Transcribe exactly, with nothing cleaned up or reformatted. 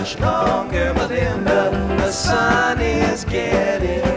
much longer, but then the, the sun is getting